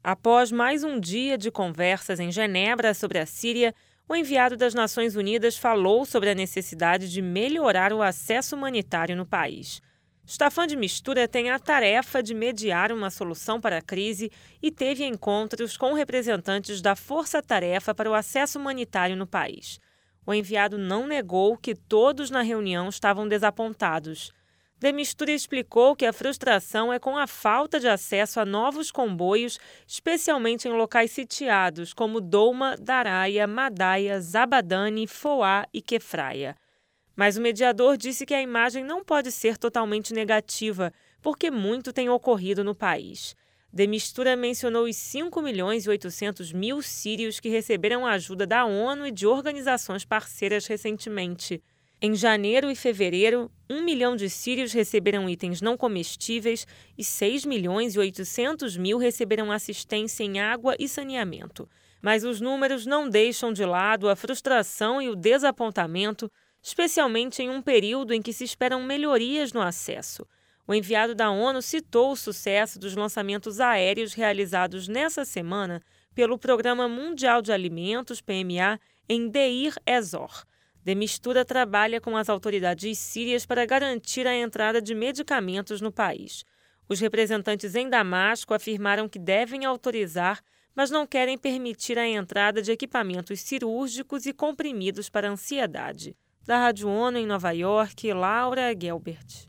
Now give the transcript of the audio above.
Após mais um dia de conversas em Genebra sobre a Síria, o enviado das Nações Unidas falou sobre a necessidade de melhorar o acesso humanitário no país. Staffan de Mistura tem a tarefa de mediar uma solução para a crise e teve encontros com representantes da Força-Tarefa para o Acesso Humanitário no país. O enviado não negou que todos na reunião estavam desapontados. De Mistura explicou que a frustração é com a falta de acesso a novos comboios, especialmente em locais sitiados, como Douma, Daraya, Madaya, Zabadani, Foá e Kefraya. Mas o mediador disse que a imagem não pode ser totalmente negativa, porque muito tem ocorrido no país. De Mistura mencionou os 5.800.000 sírios que receberam ajuda da ONU e de organizações parceiras recentemente. Em janeiro e fevereiro, 1 milhão de sírios receberam itens não comestíveis e 6.800.000 receberam assistência em água e saneamento. Mas os números não deixam de lado a frustração e o desapontamento, especialmente em um período em que se esperam melhorias no acesso. O enviado da ONU citou o sucesso dos lançamentos aéreos realizados nessa semana pelo Programa Mundial de Alimentos, PMA, em Deir ez-Zor. De Mistura trabalha com as autoridades sírias para garantir a entrada de medicamentos no país. Os representantes em Damasco afirmaram que devem autorizar, mas não querem permitir a entrada de equipamentos cirúrgicos e comprimidos para ansiedade. Da Rádio ONU em Nova York, Laura Gelbert.